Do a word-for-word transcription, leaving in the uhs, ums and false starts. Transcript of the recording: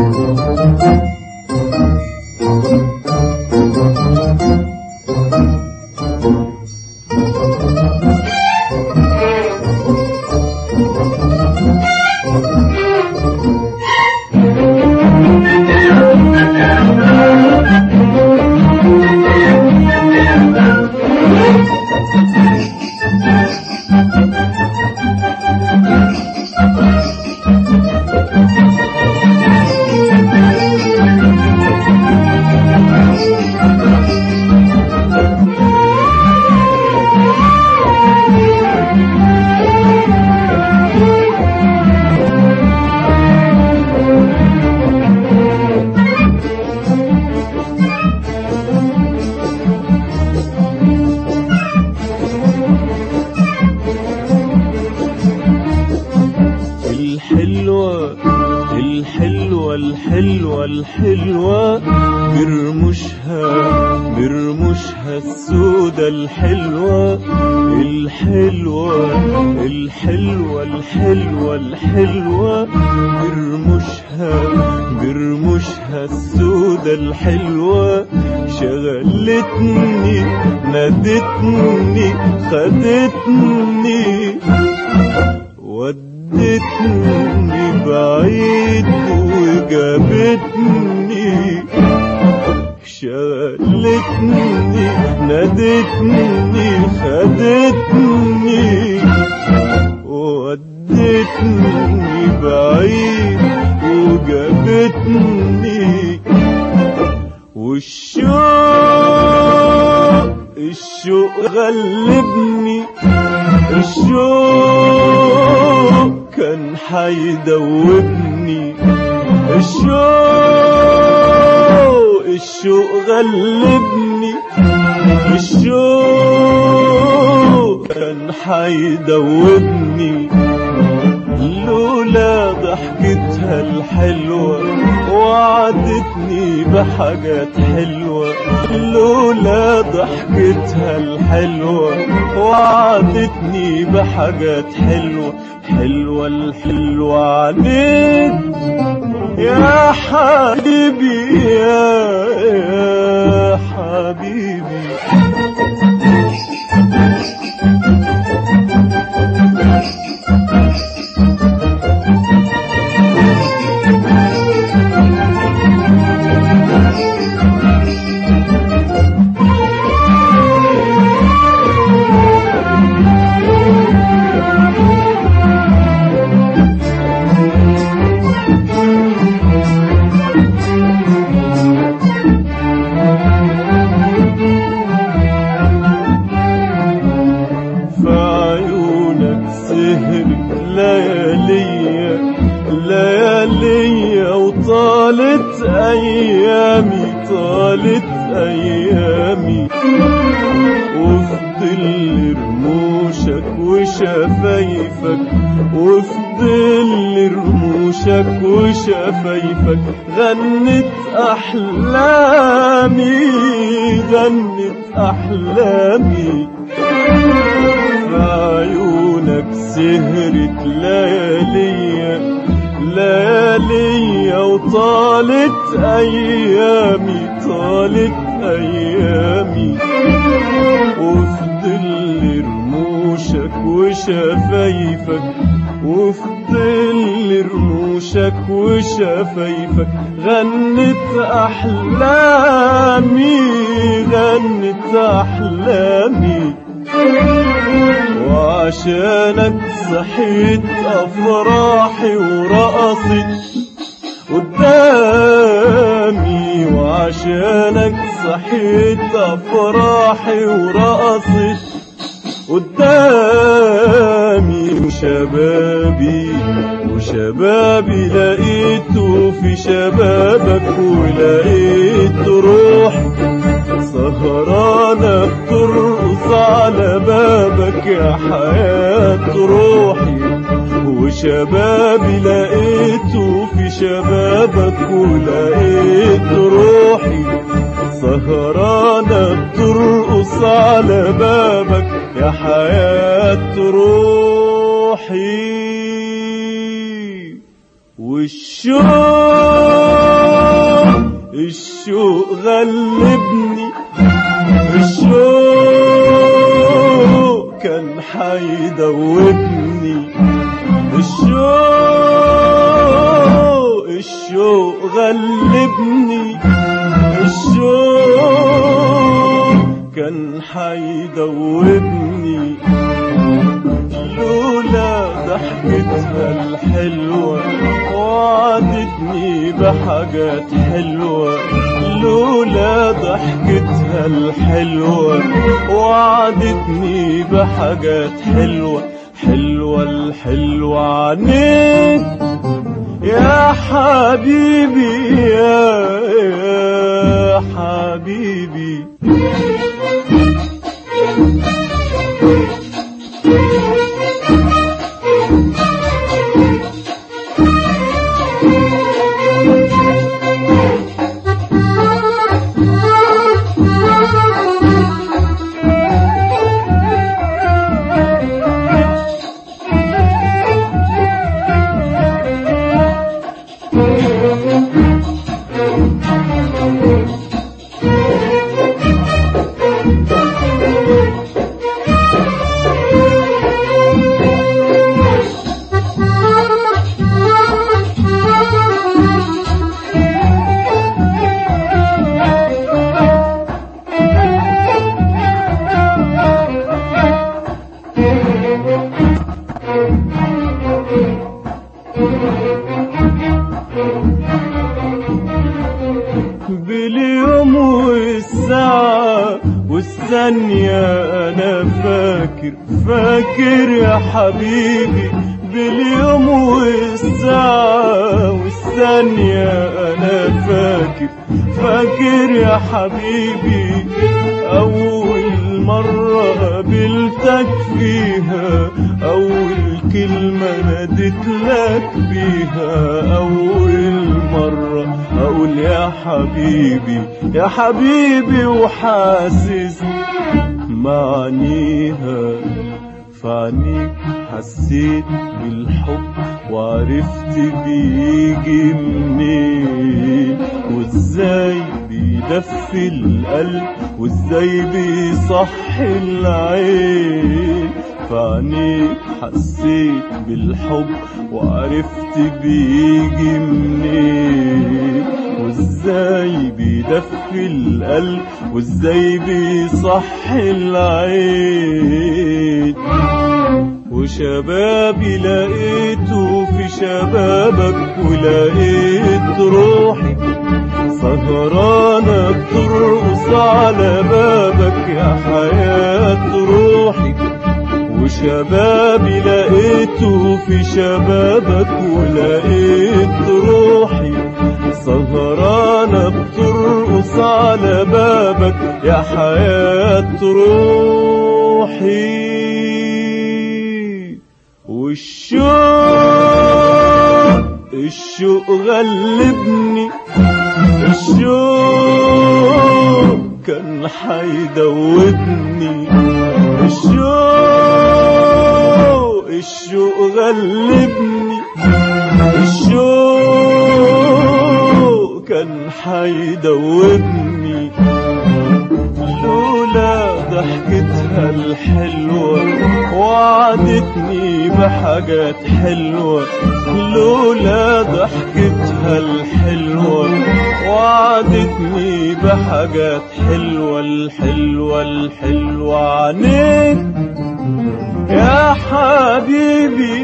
الحلوة الحلوة الحلوة برمشها برمشها السودة الحلوة الحلوة الحلوة الحلوة الحلوة برمشها برمشها السودة الحلوة شغلتني نادتني خدتني ودتني بعيد وجابتني شغلتني نادتني خدتني ودتني بعيد وجابتني والشوق الشوق غلبني الشوق كان حيدوبني الشوق الشوق غلبني الشوق كان حيدوبني لولا ضحكتها الحلوة وعدتني بحاجات حلوة لولا ضحكتها الحلوة وعدتني بحاجات حلوة حلوة الحلوة عليك يا حبيبي يا, يا حبيبي لياليا لياليا وطالت أيامي طالت أيامي وفي ظل رموشك وشفايفك وفي ظل رموشك وشفايفك غنت أحلامي غنت أحلامي عيونك سهرت لياليا لياليا وطالت أيامي طالت أيامي وفي ظل رموشك وشفايفك وفي ظل رموشك وشفايفك غنت أحلامي غنت أحلامي وعشانك صحيت أفراحي ورقصت قدامي وعشانك صحيت أفراحي ورقصت قدامي وشبابي وشبابي لقيته في شبابك ولقيت روح سهرانة بترقص على بابك يا حياة روحي وشبابي لقيته في شبابك ولقيت روحي سهرانة بترقص على بابك يا حياة روحي والشوق الشوق غلبني، الشوق كان حيدوبني، الشوق الشوق غلبني، الشوق كان حيدوبني. لولا ضحكتها الحلوة وعدتني بحاجات حلوة، لولا ضحكتها الحلوة وعدتني بحاجات حلوة، حلوة الحلوة عنيك يا حبيبي يا, يا حبيبي. باليوم والساعة والثانية أنا فاكر فاكر يا حبيبي، باليوم والساعة والثانية أنا فاكر فاكر يا حبيبي. أول مرة قابلتك فيها، أول كلمة ناديت لك بيها، أول مرة أقول يا حبيبي يا حبيبي، وحاسس معنيها فعنيك. حسيت بالحب وعرفت بيجي منين، وازاي بيدفي القلب، وازاي بيصحي العين. فعنيك حسيت بالحب وعرفت بيجي منين، وازاي بيدفي القلب، وازاي بيصحي العين. وشبابي لقيته في شبابك، ولقيت روحي سهرانة بترقص على بابك يا حياة روحي. وشبابي لقيته في شبابك، ولقيت روحي سهرانة بترقص على بابك يا حياة روحي. والشوق الشوق غلبني، الشوق كان حيدوبني، الشوق الشوق غلبني، الشوق كان حيدوبني. لولا ضحكتها الحلوة وعدتني بحاجات حلوة، لولا ضحكتها الحلوة وعدتني بحاجات حلوة، الحلوة الحلوة عنيك يا حبيبي